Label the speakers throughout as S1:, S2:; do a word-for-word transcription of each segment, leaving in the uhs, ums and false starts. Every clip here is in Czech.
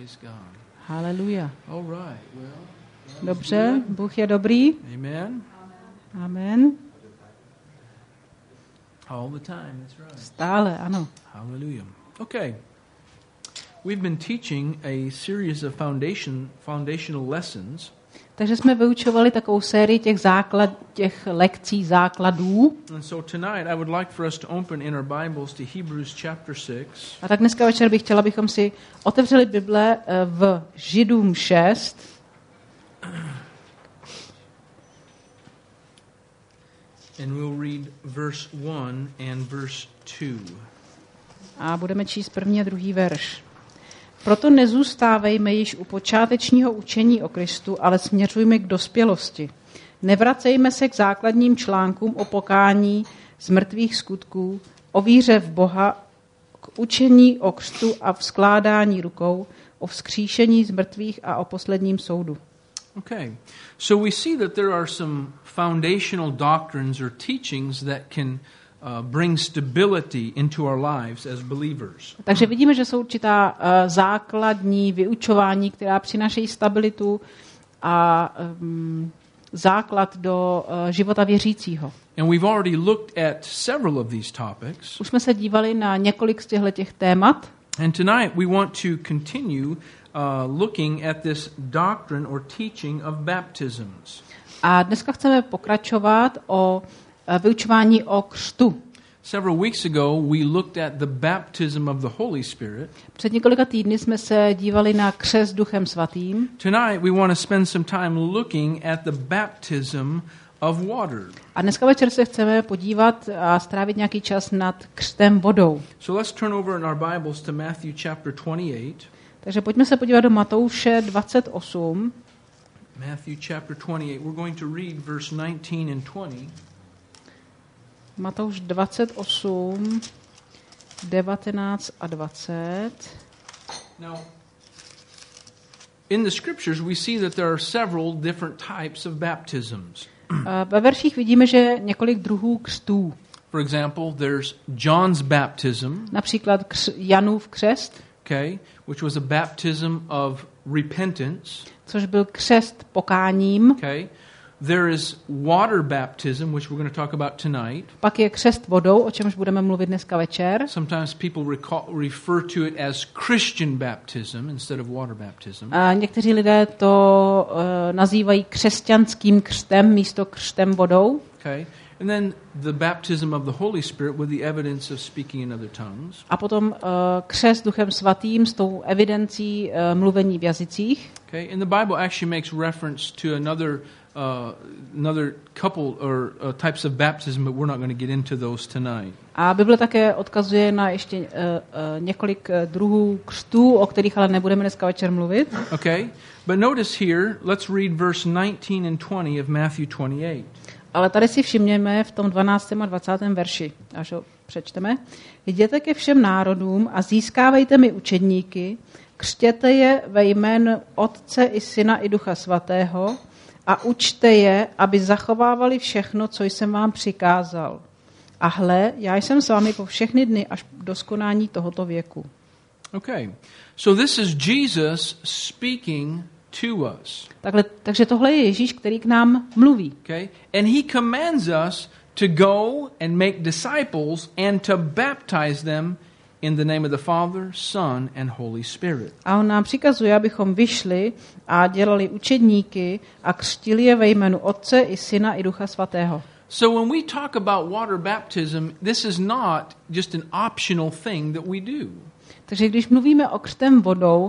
S1: Praise God.
S2: Haleluja.
S1: All right. Well,
S2: Dobře, Bůh je dobrý.
S1: amen.
S2: Amen.
S1: All the time, that's right.
S2: Stále, ano.
S1: Hallelujah. Okay. We've been teaching a series of foundation foundational lessons.
S2: Takže jsme vyučovali takovou sérii těch základ, těch lekcí základů.
S1: And so tonight I would like for us to open in our Bibles to Hebrews chapter six.
S2: A tak dneska večer bych chtěla, abychom si otevřeli Bible v Židům šest.
S1: And we'll read verse one and verse two.
S2: A budeme číst první a druhý verš. Proto nezůstávejme již u počátečního učení o Kristu, ale směřujme k dospělosti. Nevracejme se k základním článkům o pokání z mrtvých skutků, o víře v Boha, k učení o křtu a vzkládání rukou, o vzkříšení z mrtvých a o posledním soudu.
S1: Okay. So we see that there are some foundational doctrines or teachings that can Uh, bring stability into our lives as believers.
S2: Takže vidíme, že jsou určitá uh, základní vyučování, která přinášejí stabilitu a um, základ do uh, života věřícího.
S1: And we've already looked at several of these topics.
S2: Už jsme se dívali na několik z těchto těch témat.
S1: And tonight we want to continue uh, looking at this doctrine or teaching of baptisms.
S2: A dneska chceme pokračovat o vyučování o křtu.
S1: Several weeks ago we looked at the baptism of the Holy Spirit.
S2: Před několika týdny jsme se dívali na křest Duchem svatým.
S1: Tonight we want to spend some time looking at the baptism of water.
S2: A dneska večer se chceme podívat a strávit nějaký čas nad křtem vodou.
S1: So let's turn over in our Bibles to Matthew chapter twenty-eight.
S2: Takže pojďme se podívat do Matouše dvacet osm.
S1: Matthew chapter twenty-eight. We're going to read verse nineteen and twenty.
S2: Matouš dvacet osm, devatenáct a dvacet.
S1: Now, in the scriptures we see that there are several different types of baptisms.
S2: Ve verších vidíme, že několik druhů křtů.
S1: For example, there's John's baptism.
S2: Například kř- Janův křest.
S1: Okay, which was a baptism of repentance.
S2: Což byl křest pokáním.
S1: Okay. There is water baptism, which we're going to talk about tonight.
S2: Pak je křest vodou, o čemž budeme mluvit dneska večer.
S1: Sometimes people recall, refer to it as Christian baptism instead of water baptism.
S2: A někteří lidé to uh, nazývají křesťanským křtem místo křtem vodou.
S1: Okay. And then the baptism of the Holy Spirit with the evidence of speaking in other tongues.
S2: A potom uh, křest Duchem svatým s tou evidencí uh, mluvení v jazycích.
S1: Okay. And the Bible actually makes reference to another Uh, another couple or uh, types of baptism, but we're not going to get into those tonight.
S2: A Bible také odkazuje na ještě uh, uh, několik uh, druhů křtů, o kterých ale nebudeme dneska večer mluvit.
S1: Okay, but notice here, let's read verse nineteen and twenty of Matthew twenty-eight.
S2: Ale tady si všimněme v tom dvanáctém a dvacátém verši, až ho přečteme. Jděte ke všem národům a získávejte mi učedníky, křtěte je ve jménu Otce i Syna i Ducha svatého, a učte je, aby zachovávali všechno, co jsem vám přikázal. A hle, já jsem s vámi po všechny dny až do skonání tohoto věku.
S1: Okay. So this is Jesus speaking to us.
S2: Takhle, takže tohle je Ježíš, který k nám mluví.
S1: Okay? And he commands us to go and make disciples and to baptize them in the name of the Father, Son and Holy Spirit.
S2: A on nám přikazuje, abychom vyšli a dělali učedníky a křtili je ve jménu Otce i Syna i Ducha svatého.
S1: So when we talk about water baptism, this is not just an optional thing that we do.
S2: Takže když mluvíme o křtem vodou,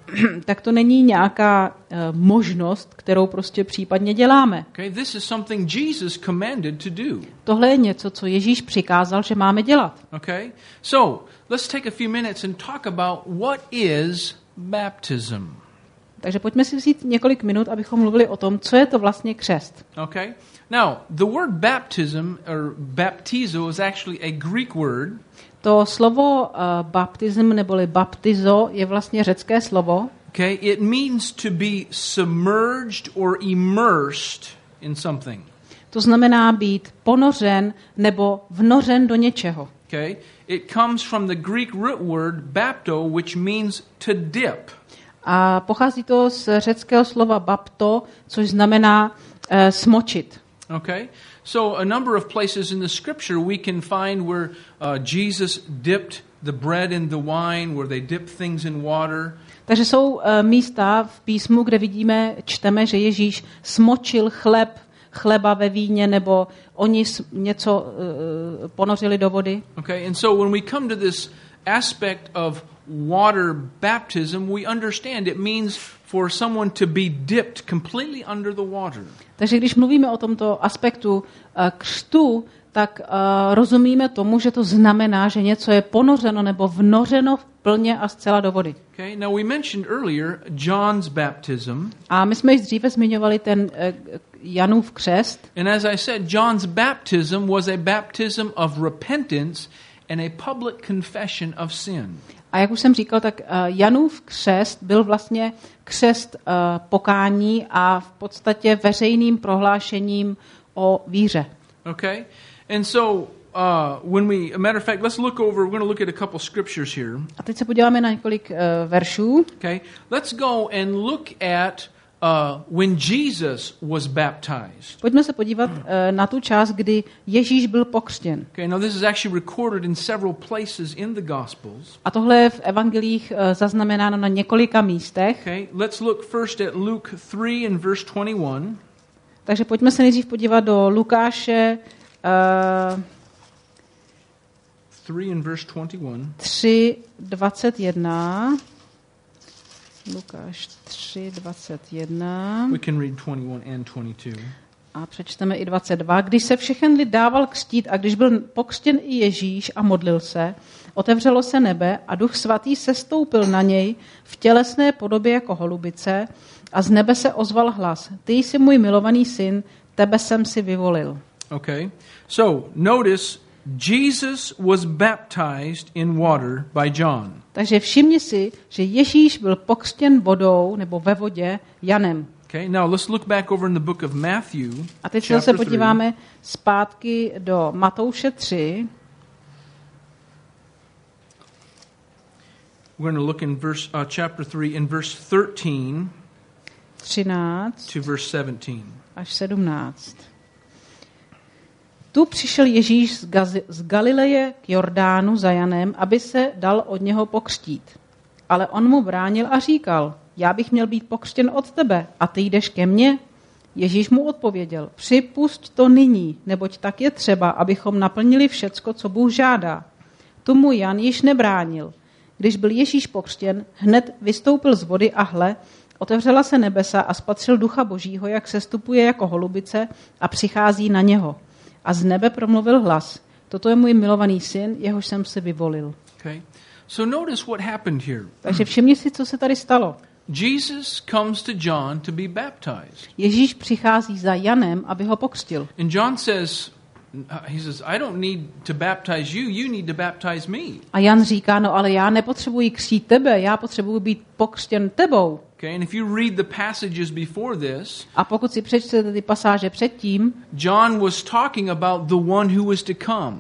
S2: tak to není nějaká uh, možnost, kterou prostě případně děláme.
S1: Okay, this is something Jesus commanded to do.
S2: Tohle je něco, co Ježíš přikázal, že máme dělat.
S1: Okay? So, let's take a few minutes and talk about what is baptism.
S2: Takže pojďme si vzít několik minut, abychom mluvili o tom, co je to vlastně křest.
S1: Okay? Now, the word baptism or baptizo is actually a Greek word.
S2: To slovo uh, baptism neboli baptizo je vlastně řecké slovo.
S1: Okay? It means to be submerged or immersed in something.
S2: To znamená být ponořen nebo vnořen do něčeho.
S1: Okay? It comes from the Greek root word bapto, which means to dip.
S2: A pochází to z řeckého slova bapto, což znamená uh, smočit.
S1: Okay? So a number of places in the scripture we can find where uh, Jesus dipped the bread in the wine, where they dip things in water.
S2: Takže jsou uh, místa v písmu, kde vidíme, čteme, že Ježíš smočil chleb, chleba ve víně, nebo oni něco uh, ponořili do vody.
S1: Okay, and so when we come to this aspect of water baptism, we understand it means for someone to be dipped completely under the water.
S2: Takže když mluvíme o tomto aspektu uh, křtu, tak uh, rozumíme tomu, že to znamená, že něco je ponořeno nebo vnořeno plně a zcela do vody.
S1: Okay, now we mentioned earlier John's baptism.
S2: A my jsme již dříve zmiňovali ten uh, Janův křest.
S1: And as I said, John's baptism was a baptism of repentance and a public confession of sin.
S2: A jak už jsem říkal, tak uh, Janův křest byl vlastně křest uh, pokání a v podstatě veřejným prohlášením o víře.
S1: Okay? And so uh, when we, a matter of fact, let's look over, we're going to look at a couple scriptures here.
S2: A teď se podíváme na několik uh, veršů.
S1: Okay? Let's go and look at uh, when Jesus was baptized.
S2: Pojďme se podívat uh, na tu část, kdy Ježíš byl pokřtěn.
S1: Okay, now this is actually recorded in several places in the Gospels.
S2: A tohle je v evangelích uh, zaznamenáno na několika místech.
S1: Okay, let's look first at Luke three and verse twenty-one.
S2: Takže pojďme se nejdřív podívat do Lukáše uh,
S1: three and verse twenty-one.
S2: tři dvacet jedna. Lukáš tři dvacet jedna.
S1: We can read twenty-one and twenty-two.
S2: A přečteme i dvacet dva. Když se všechen lid dával křtít a když byl pokřtěn i Ježíš a modlil se, otevřelo se nebe a Duch Svatý sestoupil na něj v tělesné podobě jako holubice a z nebe se ozval hlas. Ty jsi můj milovaný syn, tebe jsem si vyvolil.
S1: Okay, so notice Jesus was baptized in water by John.
S2: Takže všimni si, že Ježíš byl pokřtěn vodou nebo ve vodě Janem.
S1: Okay, now let's look back over in the book of Matthew.
S2: A teď se podíváme zpátky do Matouše tři.
S1: We're going to look in verse uh, chapter three in verse thirteen
S2: třináct
S1: to verse seventeen.
S2: až sedmnáct. Tu přišel Ježíš z, Gazi- z Galileje k Jordánu za Janem, aby se dal od něho pokřtít. Ale on mu bránil a říkal, já bych měl být pokřtěn od tebe a ty jdeš ke mně? Ježíš mu odpověděl, připusť to nyní, neboť tak je třeba, abychom naplnili všecko, co Bůh žádá. Tomu Jan již nebránil. Když byl Ježíš pokřtěn, hned vystoupil z vody a hle, otevřela se nebesa a spatřil Ducha Božího, jak sestupuje jako holubice a přichází na něho. A z nebe promluvil hlas. Toto je můj milovaný syn, jehož jsem si vyvolil.
S1: Okay. So notice what happened here.
S2: Takže všimni si, co se tady stalo.
S1: Jesus comes to John to be baptized.
S2: Ježíš přichází za Janem, aby ho pokřtil.
S1: And John says, he says, I don't need to baptize you, you need to baptize me.
S2: A Jan říká, no ale já nepotřebuji křtít tebe, já potřebuji být pokřtěn tebou.
S1: Okay, and if you read the passages before this,
S2: a pokud si přečtete ty pasáže předtím,
S1: John was talking about the one who was to come.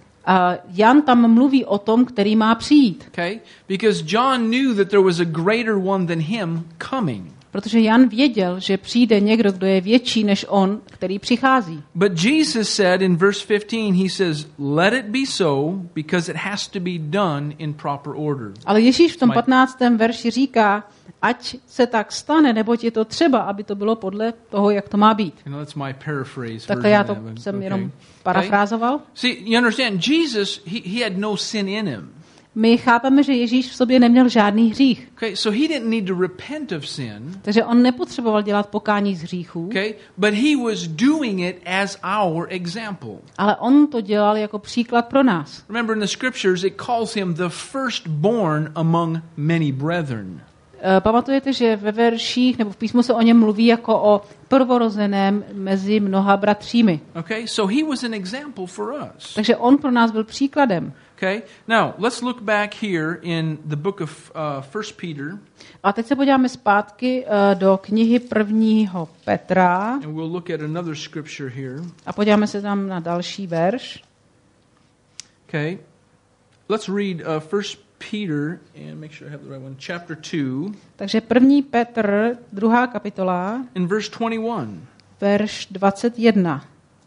S2: A Jan tam mluví o tom, který má přijít.
S1: Okay? Because John knew that there was a greater one than him coming.
S2: Protože Jan věděl, že přijde někdo, kdo je větší než on, který přichází.
S1: But Jesus said in verse fifteen, he says, let it be so, because it has to be done in proper order.
S2: Ale Ježíš v tom patnáctém verši říká, ať se tak stane, neboť je to třeba, aby to bylo podle toho, jak to má být.
S1: You know, that's my paraphrase.
S2: Takhle já to jsem
S1: okay.
S2: jenom parafrázoval.
S1: See, you understand, Jesus, he, he had no sin in him.
S2: My chápeme, že Ježíš v sobě neměl žádný hřích.
S1: Okay, so he didn't need to repent of sin.
S2: Takže on nepotřeboval dělat pokání z hříchů.
S1: Okay, but he was doing it as our example.
S2: Ale on to dělal jako příklad pro nás.
S1: Remember in the scriptures it calls him the firstborn among many brethren.
S2: Pamatujete, že ve verších nebo v písmu se o něm mluví jako o prvorozeném mezi mnoha bratřími.
S1: Okay, so he was an example for us.
S2: Takže on pro nás byl příkladem.
S1: Okay, now let's look back here in the book of uh, First Peter.
S2: A teď se podíváme zpátky uh, do knihy prvního Petra.
S1: And we'll look at another scripture here.
S2: A podíváme se tam na další verš.
S1: Okay, let's read uh, First Peter, and make sure I have the right one, chapter two.
S2: Takže první Petr, druhá kapitola,
S1: In verse twenty-one.
S2: verš dvacet jedna.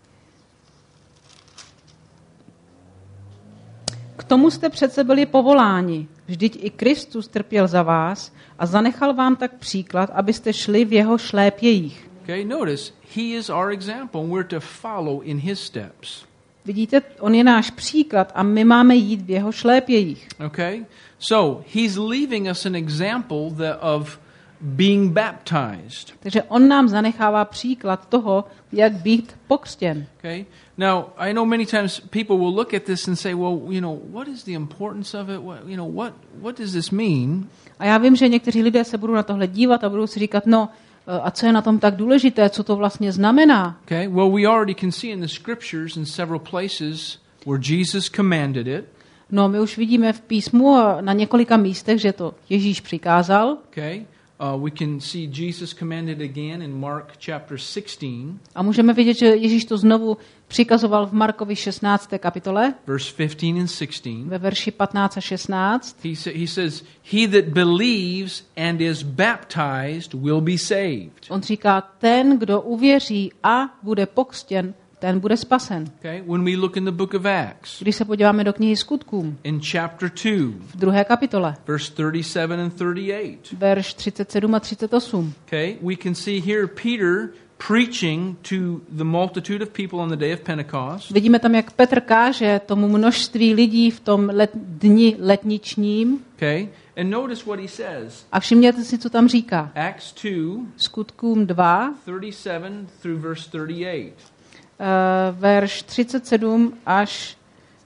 S2: K tomu jste přece byli povoláni. Vždyť i Kristus trpěl za vás a zanechal vám tak příklad, abyste šli v jeho šlépějích.
S1: Okay, notice, he is our example and we're to follow in his steps.
S2: Vidíte, on je náš příklad a my máme jít v jeho šlépějích.
S1: Okay? So, he's leaving us an example that of being baptized.
S2: Takže on nám zanechává příklad toho, jak být pokřtěn.
S1: Okay? Now, I know many times people will look at this and say, well, you know, what is the importance of it? What, you know, what what does this mean?
S2: A já vím, že někteří lidé se budou na tohle dívat a budou si říkat, no, a co je na tom tak důležité, co to vlastně znamená?
S1: Okay? Well, we already can see in the scriptures in several places where Jesus commanded it.
S2: No, my už vidíme v písmu na několika místech, že to Ježíš přikázal.
S1: Okay? Uh, we can see Jesus commanded again in Mark chapter sixteen.
S2: A můžeme vidět, že Ježíš to znovu přikazoval v Markovi šestnácté kapitole,
S1: verse fifteen and sixteen.
S2: ve verši patnáct a šestnáct.
S1: He, sa- he says, he that believes and is baptized will be saved.
S2: On říká, ten, kdo uvěří a bude pokřtěn, ten bude spasen.
S1: Okay? When we look in the book of Acts,
S2: Když se podíváme do knihy Skutkům,
S1: in chapter two,
S2: v druhé kapitole,
S1: verse thirty-seven and thirty-eight,
S2: verš třicet sedm a třicet osm,
S1: okay, we can see here Peter preaching to the multitude of people on the day of Pentecost.
S2: vidíme tam, jak Petr káže tomu množství lidí v tom let, dni letničním.
S1: Okay? And notice what he says.
S2: A všimněte si, co tam říká.
S1: Acts two,
S2: Skutkům dva,
S1: thirty-seven through verse thirty-eight.
S2: uh, verš třicet sedm až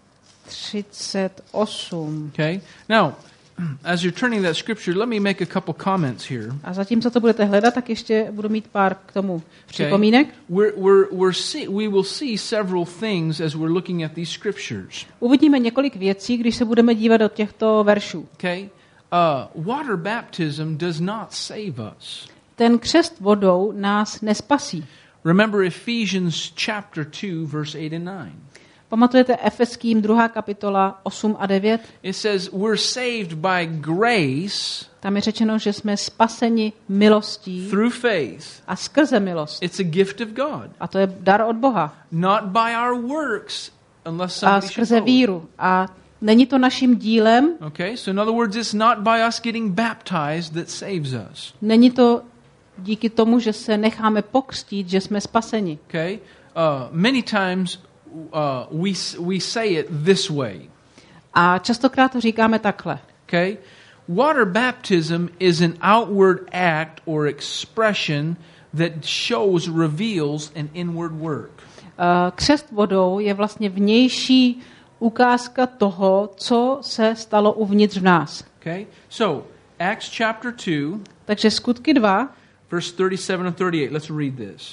S2: třicet osm.
S1: Okay? Now, as you're turning that scripture, let me make a couple comments here.
S2: A zatímco to budete hledat, tak ještě budu mít pár k tomu připomínek.
S1: We're, we're, we're see, we will see several things as we're looking at these scriptures.
S2: Uvidíme několik věcí, když se budeme dívat do těchto veršů.
S1: Okay? Uh, water baptism does not save us.
S2: Ten křest vodou nás nespasí.
S1: Remember Ephesians chapter two, verse eight and nine.
S2: Pamatujete Efeským druhá kapitola osm a devět?
S1: It says we're saved by grace
S2: Tam je řečeno, že jsme spaseni milostí
S1: through faith.
S2: a skrze milost.
S1: It's a gift of God,
S2: A to je dar od Boha.
S1: not by our works, unless
S2: A
S1: somebody should
S2: skrze
S1: boast.
S2: víru. A není to naším dílem,
S1: Okay, so in other words, it's not by us getting baptized that saves us.
S2: není to díky tomu, že se necháme pokřtít, že jsme spaseni.
S1: Okay, uh, many times uh, we we say it this way.
S2: A častokrát to říkáme takhle.
S1: Okay, water baptism is an outward act or expression that shows, reveals an inward work.
S2: Uh, Křest vodou je vlastně vnější ukázka toho, co se stalo uvnitř v nás.
S1: Okay, so Acts chapter two,
S2: Takže Skutky dva,
S1: verse thirty-seven and thirty-eight. Let's read this.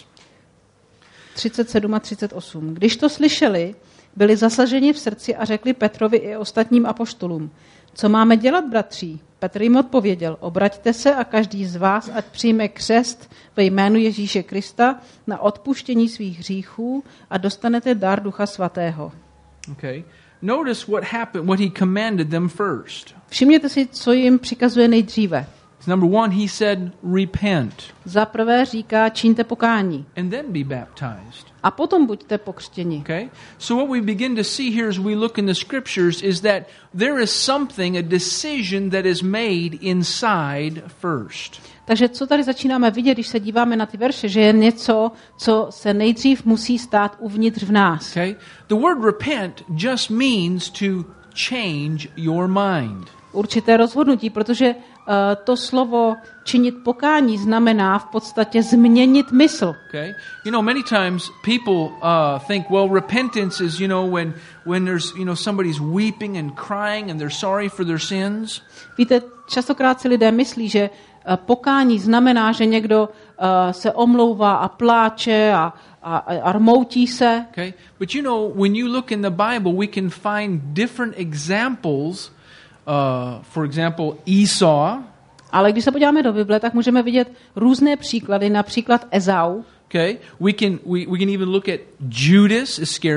S2: třicet sedm a třicet osm. Když to slyšeli, byli zasaženi v srdci a řekli Petrovi i ostatním apoštolům, co máme dělat, bratří? Petr jim odpověděl, obraťte se a každý z vás, ať přijme křest ve jménu Ježíše Krista na odpuštění svých hříchů a dostanete dar Ducha Svatého.
S1: Okay, notice what happened, what he commanded them first.
S2: Všimněte si, co jim přikazuje nejdříve.
S1: Number one, he said, repent
S2: Za prvé říká, čiňte pokání
S1: and then be baptized.
S2: a potom buďte pokřtěni.
S1: Okay? So what we begin to see here as we look in the scriptures is that there is something, a decision that is made inside first.
S2: Takže co tady začínáme vidět, když se díváme na ty verše, že je něco, co se nejdřív musí stát uvnitř v nás.
S1: Okay? The word repent just means to change your mind.
S2: Určité rozhodnutí, protože uh, to slovo činit pokání znamená v podstatě změnit mysl.
S1: Okay? You know, many times people uh, think, well, repentance is, you know, when when there's, you know, somebody's weeping and crying and they're sorry for their sins.
S2: Víte, častokrát si lidé myslí, že uh, pokání znamená, že někdo uh, se omlouvá a pláče a, a, a rmoutí se.
S1: Okay? But you know, when you look in the Bible, we can find different examples. Uh, for example, Esau.
S2: Ale když se podíváme do Bible, tak můžeme vidět různé příklady, například Ezau.
S1: Okay, we can we, we can even look at Judas Iscariot.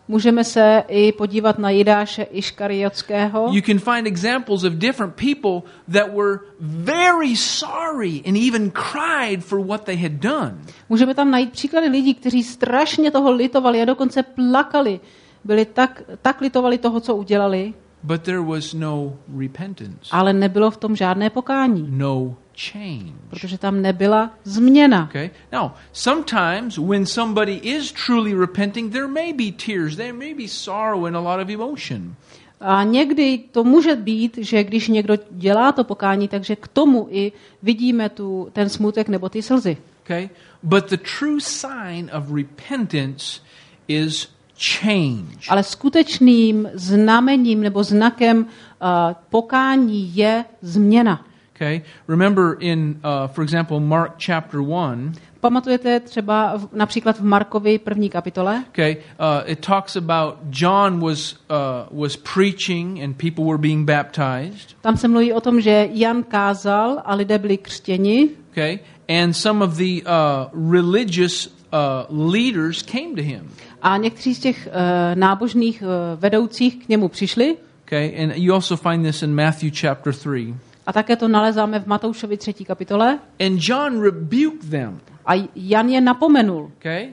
S2: Můžeme se i podívat na Jidáše Iškariotského.
S1: You can find examples of different people that were very sorry and even cried for what they had done.
S2: Můžeme tam najít příklady lidí, kteří strašně toho litovali a dokonce plakali. Byli tak, tak litovali toho, co udělali.
S1: But there was no repentance.
S2: Ale nebylo v tom žádné pokání.
S1: No change.
S2: Protože tam nebyla změna.
S1: Okay? Now, sometimes when somebody is truly repenting, there may be tears, there may be sorrow and a lot of emotion.
S2: A někdy to může být, že když někdo dělá to pokání, takže k tomu i vidíme tu, ten smutek nebo ty slzy.
S1: Okay? But the true sign of repentance is change.
S2: Ale skutečným znamením nebo znakem uh, pokání je změna.
S1: Okay? Remember in, uh, for example, Mark chapter one.
S2: Pamatujete třeba v, například v Markovi první kapitole?
S1: Okay, uh, it talks about John was uh, was preaching and people were being baptized.
S2: Tam se mluví o tom, že Jan kázal a lidé byli křtěni.
S1: Okay, and some of the uh, religious uh, leaders came to him.
S2: A někteří z těch uh, nábožných uh, vedoucích k němu přišli.
S1: Okay, and you also find this in Matthew chapter three.
S2: A také to nalezáme v Matoušovi třetí kapitole.
S1: And John rebuked them.
S2: A Jan je napomenul.
S1: Okay?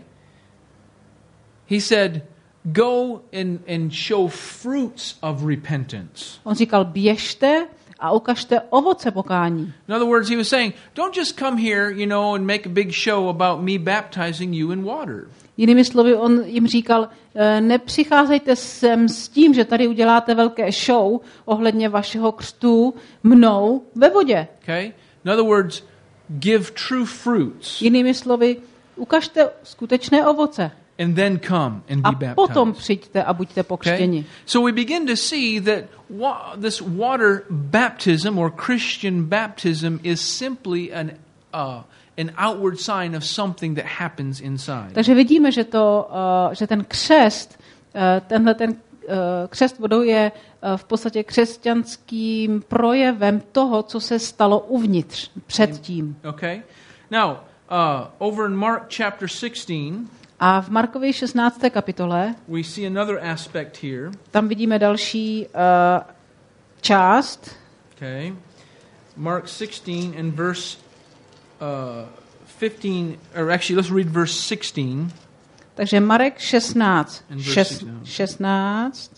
S1: He said, go and, and show fruits of repentance.
S2: On říkal, běžte a ukažte ovoce pokání.
S1: In other words, he was saying, don't just come here, you know, and make a big show about me baptizing you in water.
S2: Jinými slovy, on jim říkal, nepřicházejte sem s tím, že tady uděláte velké show ohledně vašeho křtu mnou ve vodě.
S1: Okay? In other words, give true fruits.
S2: Jinými slovy, ukažte skutečné ovoce.
S1: And then come and be
S2: A
S1: baptized.
S2: potom přijďte a buďte pokřtěni.
S1: Okay? So we begin to see that wa- this water baptism or Christian baptism is simply an uh, an outward sign of something that happens inside.
S2: Takže vidíme, že to, uh, že ten křest, uh, tenhle ten uh, křest vodou je uh, v podstatě křesťanským projevem toho, co se stalo uvnitř předtím.
S1: Okay. Now, uh, over in Mark chapter sixteen,
S2: a v Markovi šestnácté kapitole
S1: we see another aspect here.
S2: Tam vidíme další uh, část.
S1: Okay. Mark sixteen and verse uh, fifteen, or actually let's read verse sixteen.
S2: Takže Marek šestnáct, šest,
S1: no.
S2: šestnáct.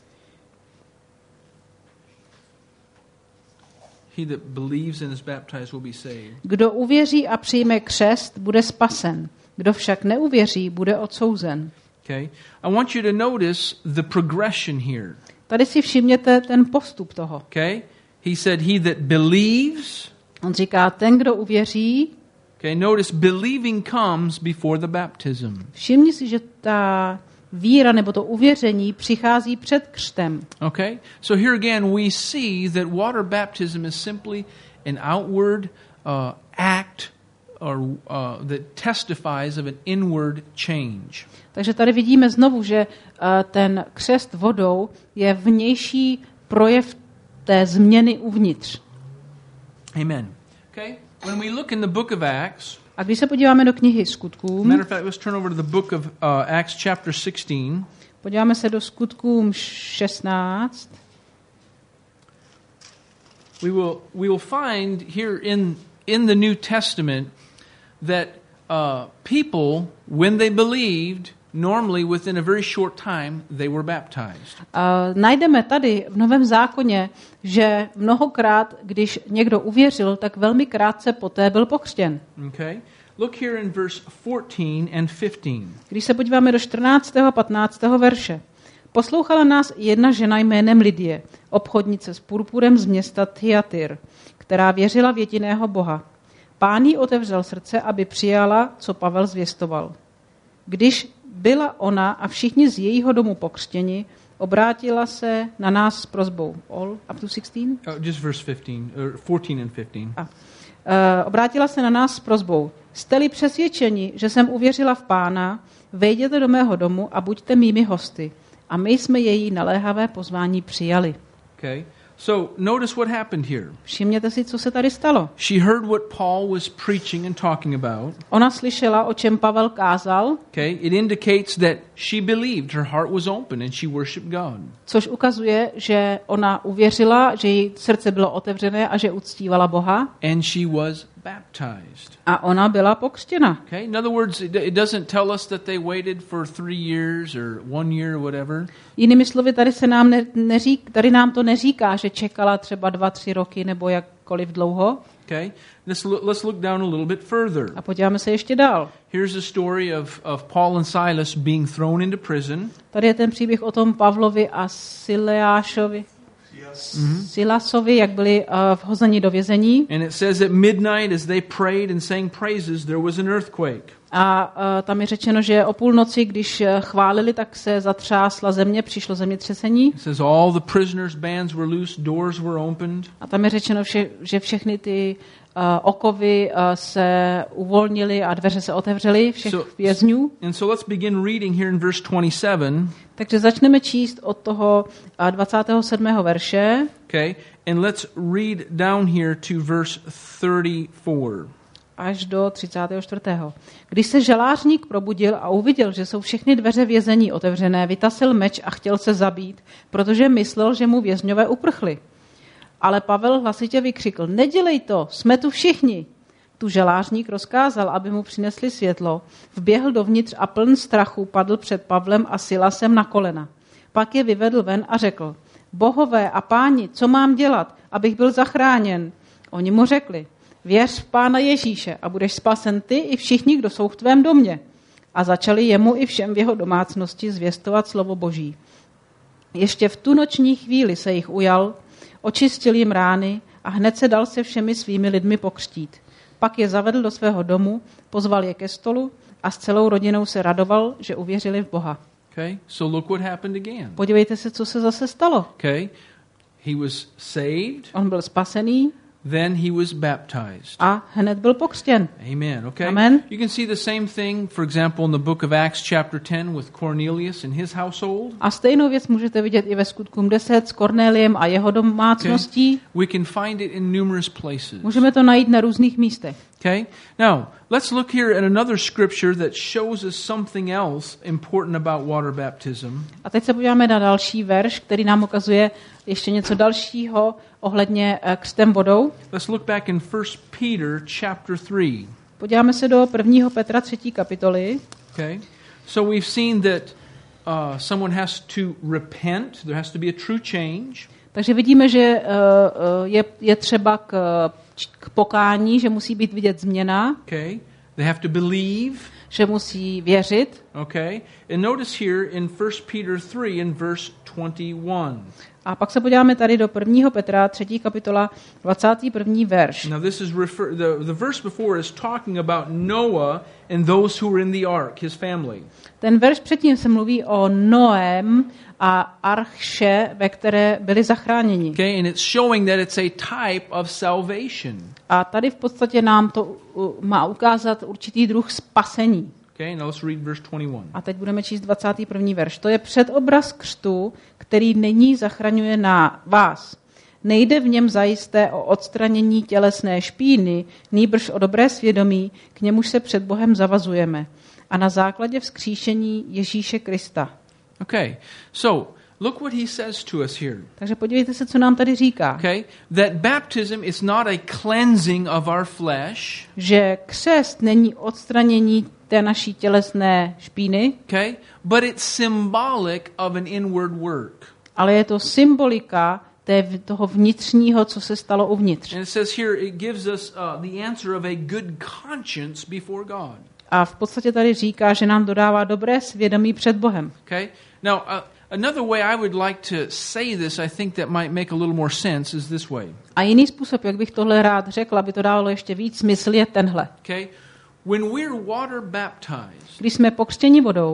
S1: He that believes and is baptized will be saved.
S2: Kdo uvěří a přijme křest, bude spasen. Kdo však neuvěří, bude odsouzen.
S1: Okay. I want you to notice the progression here.
S2: Tady si všimněte ten postup toho.
S1: Okay? He said, he that believes.
S2: On říká, ten, kdo uvěří.
S1: Okay, notice believing comes before the baptism.
S2: Všimni si, že ta víra nebo to uvěření přichází před křtem.
S1: Okay? So here again we see that water baptism is simply an outward uh, act or uh, that testifies of an inward change.
S2: Takže tady vidíme znovu, že uh, ten křest vodou je vnější projev té změny uvnitř.
S1: Amen. Okay? When we look in the book of Acts,
S2: a když se podíváme do knihy Skutků,
S1: matter of fact, let's turn over to the book of uh, Acts chapter sixteen.
S2: Podíváme se do Skutkům šestnáct.
S1: We will we will find here in in the New Testament that uh, people, when they believed, normally within a very short time they were baptized.
S2: Uh, najdeme tady v Novém zákoně, že mnohokrát, když někdo uvěřil, tak velmi krátce poté byl pokřtěn.
S1: Okay? Look here in verse fourteen and fifteen.
S2: Když se podíváme do čtrnáctého a patnáctého verše. Poslouchala nás jedna žena jménem Lidie, obchodnice s purpurem z města Thyatira, která věřila v jediného Boha. Pán jí otevřel srdce, aby přijala, co Pavel zvěstoval. Když byla ona a všichni z jejího domu pokřtěni, obrátila se na nás s prosbou. All up to sixteen?
S1: Oh, just verse fifteen, or fourteen and fifteen.
S2: A, uh, obrátila se na nás s prosbou. Jste-li přesvědčeni, že jsem uvěřila v Pána, vejděte do mého domu a buďte mými hosty. A my jsme její naléhavé pozvání přijali.
S1: Okay. So notice what happened here.
S2: Všimněte si, co se tady stalo.
S1: She heard what Paul was preaching and talking about.
S2: Ona slyšela, o čem Pavel kázal,
S1: Okay, it indicates that she believed, her heart was open and she worshiped God.
S2: což ukazuje, že ona uvěřila, že její srdce bylo otevřené a že uctívala Boha.
S1: And she was baptized.
S2: A ona byla pokřtěna.
S1: Okay, in other words, it it doesn't tell us that they waited for three years or one year or whatever.
S2: Jinými slovy, tady se nám ne, neřík, tady nám to neříká, že čekala třeba dva, tři roky nebo jakkoliv dlouho.
S1: Okay, let's look, let's look down a little bit further.
S2: A podíváme se ještě dál.
S1: Here's a story of, of Paul and Silas being thrown into prison.
S2: Tady je ten příběh o tom Pavlovi a Sileášovi. Mm-hmm. Silasovi, jak byli uh, vhozeni do vězení.
S1: And it says at midnight as they prayed and sang praises, there was an earthquake.
S2: A uh, tam je řečeno, že o půlnoci, když chválili, tak se zatřásla země, přišlo zemětřesení.
S1: It says all the prisoners' bands were loose, doors were opened.
S2: A tam je řečeno, vše, že všechny ty uh, okovy uh, se uvolnily a dveře se otevřely všech
S1: So-
S2: vězňů.
S1: And so let's begin reading here in verse twenty-seven.
S2: Takže začneme číst od toho uh, dvacátého sedmého verše
S1: Okay, and let's read down here to verse thirty-four.
S2: až do třicátého čtvrtého Když se žalářník probudil a uviděl, že jsou všechny dveře vězení otevřené, vytasil meč a chtěl se zabít, protože myslel, že mu vězňové uprchli. Ale Pavel hlasitě vykřikl, nedělej to, jsme tu všichni. Tu žalářník rozkázal, aby mu přinesli světlo, vběhl dovnitř a pln strachu padl před Pavlem a Silasem na kolena. Pak je vyvedl ven a řekl, bohové a páni, co mám dělat, abych byl zachráněn? Oni mu řekli, věř v Pána Ježíše a budeš spasen ty i všichni, kdo jsou v tvém domě. A začali jemu i všem v jeho domácnosti zvěstovat slovo Boží. Ještě v tu noční chvíli se jich ujal, očistil jim rány a hned se dal se všemi svými lidmi pokřtít. Pak je zavedl do svého domu, pozval je ke stolu a s celou rodinou se radoval, že uvěřili v Boha.
S1: Okay, so look what happened again.
S2: Podívejte se, co se zase stalo.
S1: Okay, he was saved,
S2: On byl spasený
S1: then he was baptized.
S2: a hned byl pokřtěn.
S1: Amen. Okay.
S2: Amen.
S1: You can see the same thing, for example, in the book of Acts, chapter ten, with Cornelius and his household.
S2: A stejnou věc můžete vidět i ve Skutkům deset s Kornéliem a jeho domácností.
S1: We can find it in numerous places.
S2: Můžeme to najít na různých místech.
S1: Okay. Now let's look here at another scripture that shows us something else important about water baptism.
S2: A teď se podíváme na další verš, který nám ukazuje ještě něco dalšího ohledně eh, křtem vodou.
S1: Let's look back in First Peter chapter three.
S2: Podíváme se do prvního Petra třetí kapitoly.
S1: Okay. So we've seen that uh, someone has to repent. There has to be a true change.
S2: Takže vidíme, že uh, uh, je, je třeba k, k pokání, že musí být vidět změna,
S1: Okay. They have to believe.
S2: že musí věřit.
S1: Okay. And notice here in First Peter three in verse twenty-one.
S2: A pak se podíváme tady do prvního Petra třetí kapitola dvacátý první verš.
S1: Now this is refer the, the verse before is talking about Noah and those who were in the ark, his family.
S2: Ten verš předtím se mluví o Noém a arche, ve které byli zachráněni.
S1: Okay, and it's showing that it's a type of salvation.
S2: A tady v podstatě nám to uh, má ukázat určitý druh spasení.
S1: Okay, now let's read verse twenty-one.
S2: A teď budeme číst dvacátý první verš. To je předobraz křtu, který nyní zachraňuje na vás. Nejde v něm zajisté o odstranění tělesné špíny, nýbrž o dobré svědomí, k němuž se před Bohem zavazujeme. A na základě vzkříšení Ježíše Krista.
S1: Okay, so look what he says to us here.
S2: Takže podívejte se, co nám tady říká.
S1: Okay, that baptism is not a cleansing of our flesh.
S2: Že křest není odstranění té naší tělesné špíny,
S1: Okay, but it's symbolic of an inward work.
S2: ale je to symbolika té, toho vnitřního, co se stalo uvnitř.
S1: And it says here, it gives us uh, the answer of a good conscience before God.
S2: A v podstatě tady říká, že nám dodává dobré svědomí před Bohem.
S1: Okay, now uh, another way I would like to say this, I think that might make a little more sense, is this way.
S2: A jiný způsob, jak bych tohle rád řekl, aby to dávalo ještě víc smysl, je tenhle.
S1: Okay, when we're water baptized,
S2: Když jsme pokřtěni vodou,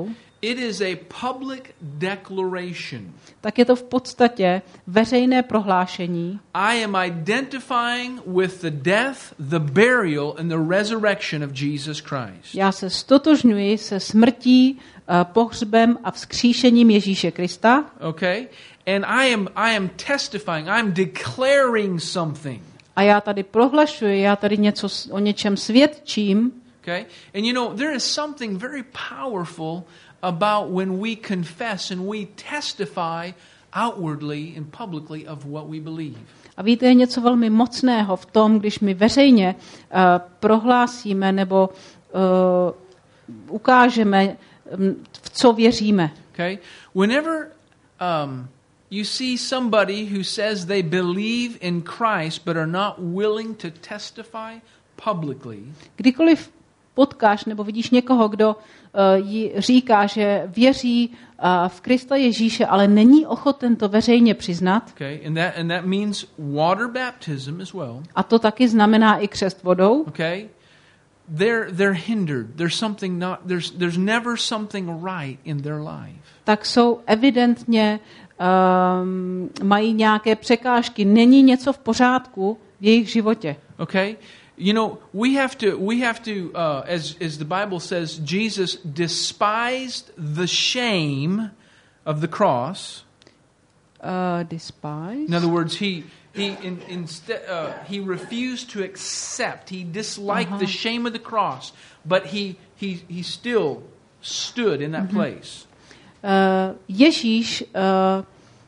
S1: it is a public declaration.
S2: tak je to v podstatě veřejné prohlášení.
S1: I am identifying with the death, the burial and the resurrection of Jesus Christ.
S2: Já se stotožňuji se smrtí, pohřbem a vzkříšením Ježíše Krista.
S1: Okay? And I am I am testifying, I am declaring something.
S2: A já tady prohlašuji, já tady něco o něčem svědčím.
S1: Okay? And you know, there is something very powerful about when we confess and we testify outwardly and publicly of what we believe.
S2: A víte, je něco velmi mocného v tom, když my veřejně uh, prohlásíme nebo uh, ukážeme, um, v co věříme.
S1: Okay? Whenever um, you see somebody who says they believe in Christ but are not willing to testify publicly.
S2: Kdykoliv potkáš nebo vidíš někoho, kdo uh, jí říká, že věří uh, v Krista Ježíše, ale není ochoten to veřejně přiznat.
S1: Okay? And that and that means water baptism as well.
S2: A to taky znamená i křest vodou.
S1: Okay? They're they're hindered. There's something not there's there's never something right in their life.
S2: Tak jsou evidentně um, mají nějaké překážky, není něco v pořádku v jejich životě.
S1: Okay? You know, we have to we have to uh, as as the Bible says, Jesus despised the shame of the cross.
S2: Uh, despise.
S1: In other words, he he in, instead uh, he refused to accept. He disliked uh-huh. the shame of the cross, but he he he still stood in that mm-hmm. place.
S2: Uh, Ježíš uh,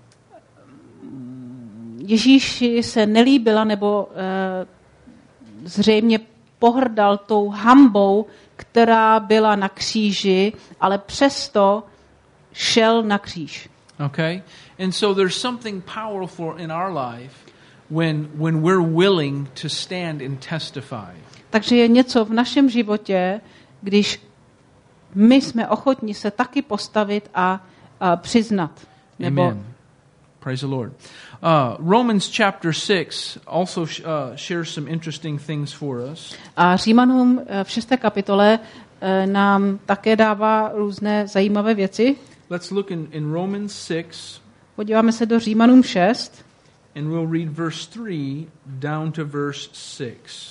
S2: Ježíši se nelíbila nebo uh, zřejmě pohrdal tou hanbou, která byla na kříži, ale přesto šel na kříž.
S1: Okay? And so there's something powerful in our life when when we're willing to stand and testify.
S2: Takže je něco v našem životě, když my jsme ochotní se taky postavit a, a přiznat. Nebo
S1: Amen. Praise the Lord. Uh, Romans chapter six also uh, shares some interesting things for us.
S2: A Římanům v šesté kapitole nám také dává různé zajímavé věci.
S1: Let's look in, in Romans six.
S2: Podíváme se do Římanům šest.
S1: And we'll read verse three down to verse six.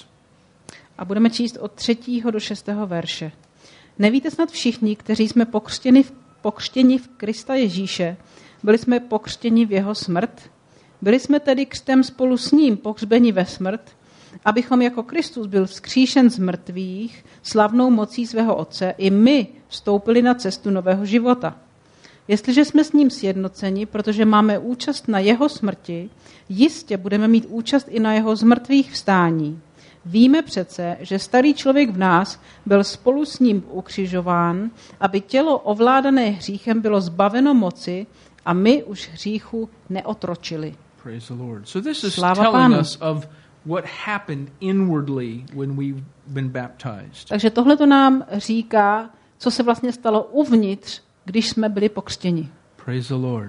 S2: A budeme číst od třetího do šestého verše. Nevíte snad všichni, kteří jsme pokřtěni v, pokřtěni v Krista Ježíše, byli jsme pokřtěni v jeho smrt? Byli jsme tedy křtem spolu s ním pohřbeni ve smrt, abychom jako Kristus byl vzkříšen z mrtvých slavnou mocí svého Otce, i my vstoupili na cestu nového života. Jestliže jsme s ním sjednoceni, protože máme účast na jeho smrti, jistě budeme mít účast i na jeho zmrtvých vstání. Víme přece, že starý člověk v nás byl spolu s ním ukřižován, aby tělo ovládané hříchem bylo zbaveno moci a my už hříchu neotročili.
S1: Praise the Lord. So this is
S2: Sláva
S1: telling
S2: Pánu.
S1: us of what happened inwardly when we've been baptized.
S2: Takže tohle to nám říká, co se vlastně stalo uvnitř, když jsme byli pokřtěni.
S1: Praise the Lord.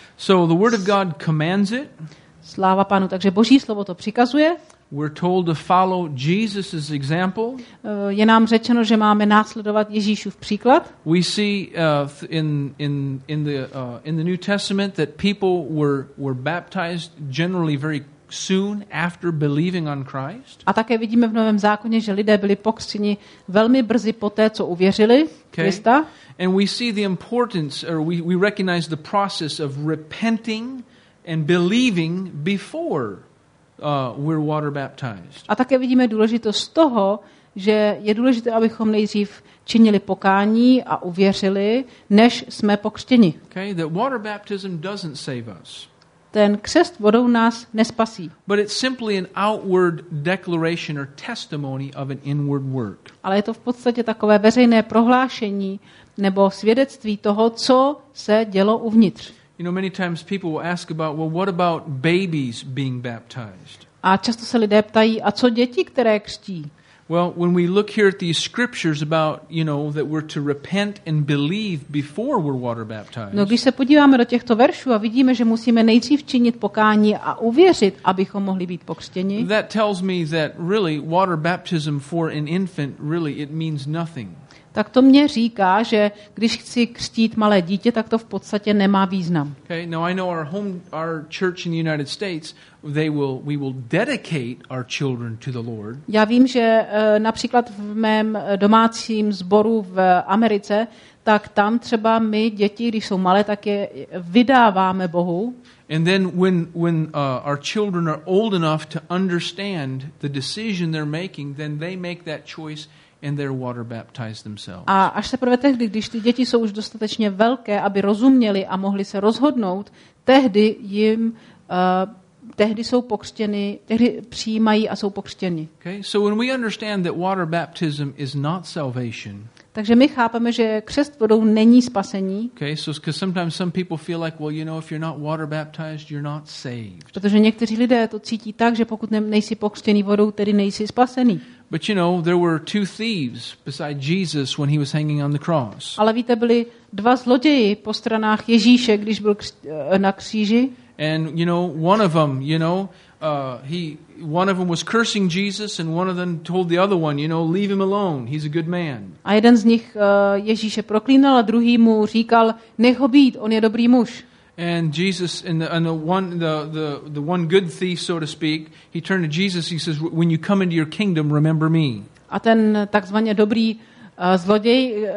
S1: So the Word of God commands it.
S2: Sláva Pánu. Takže Boží slovo to přikazuje.
S1: We're told to follow Jesus' example.
S2: Je nám řečeno, že máme následovat Ježíšův příklad.
S1: We see uh, in in in the uh, in the New Testament that people were were baptized generally very soon after believing on Christ.
S2: A také vidíme v Novém zákoně, že lidé byli pokřtěni velmi brzy poté, co uvěřili Krista.
S1: And we see the importance, or we we recognize the process of repenting and believing before Uh, we're water baptized.
S2: A také vidíme důležitost toho, že je důležité, abychom nejdřív činili pokání a uvěřili, než jsme pokřtěni.
S1: Okay, that water baptism doesn't save us.
S2: Ten křest vodou nás nespasí.
S1: But it's simply an outward declaration or testimony of an inward work.
S2: Ale je to v podstatě takové veřejné prohlášení nebo svědectví toho, co se dělo uvnitř.
S1: You know, many times people will ask about, well, what about babies being baptized?
S2: A často se lidé ptají, a co děti, které křtí?
S1: Well, when we look here at these scriptures about, you know, that we're to repent and believe before we're water baptized.
S2: No, když se podíváme do těchto veršů a vidíme, že musíme nejdřív činit pokání a uvěřit, abychom mohli být pokřtěni.
S1: That tells me that really water baptism for an infant really it means nothing.
S2: tak to mě říká, že když chci křtít malé dítě, tak to v podstatě nemá význam.
S1: Okay, now I know our home, our church in the United States, they will, we will dedicate our children to the Lord.
S2: Já vím, že uh, například v mém domácím sboru v Americe, tak tam třeba my děti, když jsou malé, tak je vydáváme Bohu.
S1: And then when when uh, our children are old enough to understand the decision they're making, then they make that choice and they're water baptized themselves.
S2: A až teprve tehdy, když ty děti jsou už dostatečně velké, aby rozuměli a mohli se rozhodnout, tehdy jim uh, tehdy jsou pokřtěni, tehdy přijímají a jsou pokřtěni.
S1: Okay? So when we understand that water baptism is not salvation.
S2: Takže my chápeme, že křest vodou není spasení.
S1: Okay, so because sometimes some people feel like, well, you know, if you're not water baptized, you're not saved.
S2: Protože někteří lidé to cítí tak, že pokud ne, nejsi pokřtěný vodou, tedy nejsi spasený.
S1: But you know, there were two thieves beside Jesus when he was hanging on the cross.
S2: Ale víte, byli dva zloději po stranách Ježíše, když byl kř, na kříži.
S1: And you know, one of them, you know, uh, he one of them was cursing Jesus, and one of them told the other one, you know, leave him alone. He's a good man.
S2: A jeden z nich uh, Ježíše proklínal a druhý mu říkal, nech ho být, on je dobrý muž.
S1: And Jesus, and the, and the one, the, the the one good thief, so to speak, he turned to Jesus. He says, "When you come into your kingdom, remember me."
S2: A ten takzvaně dobrý uh, zloděj uh,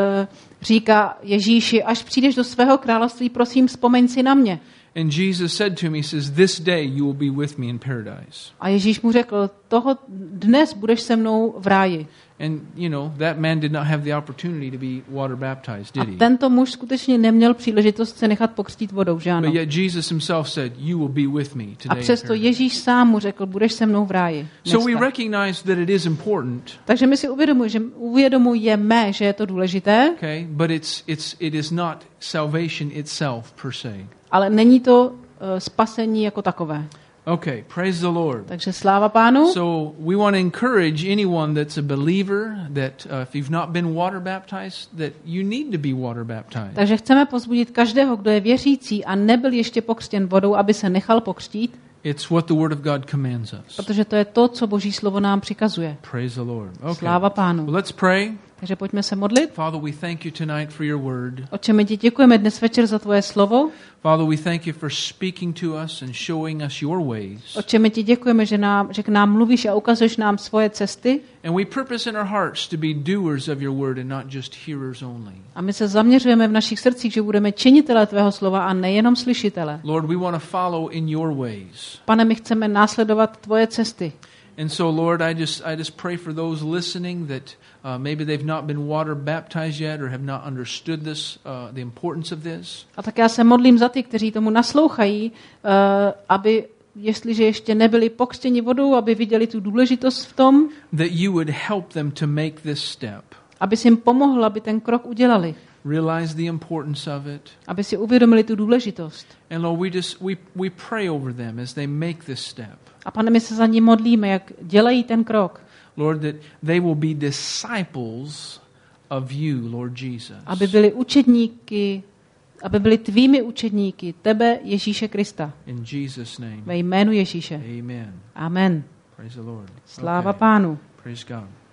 S2: říká Ježíši, až přijdeš do svého království, prosím, vzpomeň si na mě.
S1: And Jesus said to him, he says, "This day you will be with me in paradise."
S2: A Ježíš mu řekl, toho dnes budeš se mnou v ráji.
S1: And you know, that man did not have the opportunity to be water baptized, did he?
S2: A tento muž skutečně neměl příležitost se nechat pokřtít vodou, že ano?
S1: But yet Jesus himself said, "You will be with me today."
S2: A přesto Ježíš sám mu řekl, budeš se mnou v ráji.
S1: So we
S2: dneska.
S1: recognize that it is important.
S2: Takže my si uvědomujeme, že uvědomujeme, že je to důležité,
S1: Okay, but it's it's it is not salvation itself per se.
S2: ale není to uh, spasení jako takové.
S1: Okay, praise the Lord.
S2: Takže sláva Pánu.
S1: So we want to encourage anyone that's a believer that uh, if you've not been water baptized, that you need to be water baptized.
S2: Takže chceme povzbudit každého, kdo je věřící a nebyl ještě pokřtěn vodou, aby se nechal pokřtít,
S1: It's what the Word of God commands us.
S2: protože to je to, co Boží slovo nám přikazuje.
S1: Praise the Lord. Okay.
S2: Sláva Pánu.
S1: Well, let's pray.
S2: Takže pojďme se modlit.
S1: Father, we thank you tonight for your word.
S2: Otče, my ti děkujeme dnes večer za tvoje slovo.
S1: Father, we thank you for speaking to us and showing us your ways.
S2: Otče, my ti děkujeme, že, nám, že k nám mluvíš a ukazuješ nám svoje cesty.
S1: And we purpose in our hearts to be doers of your word and not just hearers only.
S2: A my se zaměřujeme v našich srdcích, že budeme činitele tvého slova a nejenom slyšitele.
S1: Lord, we want to follow in your ways.
S2: Pane, my chceme následovat tvoje cesty.
S1: And so, Lord, I just I just pray for those listening that uh, maybe they've not been water baptized yet or have not understood this, uh, the importance of this.
S2: A tak já se modlím za ty, kteří tomu naslouchají, uh, aby, jestliže ještě nebyli pokřtěni vodou, aby viděli tu důležitost v tom,
S1: That you would help them to make this step.
S2: aby si jim pomohl, aby ten krok udělali,
S1: Realize the importance of it.
S2: aby si uvědomili tu důležitost.
S1: And Lord, we just we we pray over them as they make this step.
S2: A Pane, my se za ní modlíme, jak dělají ten krok,
S1: Lord, that they will be disciples of you, Lord Jesus.
S2: aby byli učedníky, aby byli tvými učedníky, tebe, Ježíše Krista.
S1: In Jesus' name.
S2: Ve jménu Ježíše.
S1: Amen.
S2: Amen.
S1: Praise the Lord.
S2: Sláva
S1: Okay.
S2: Pánu.
S1: Praise God.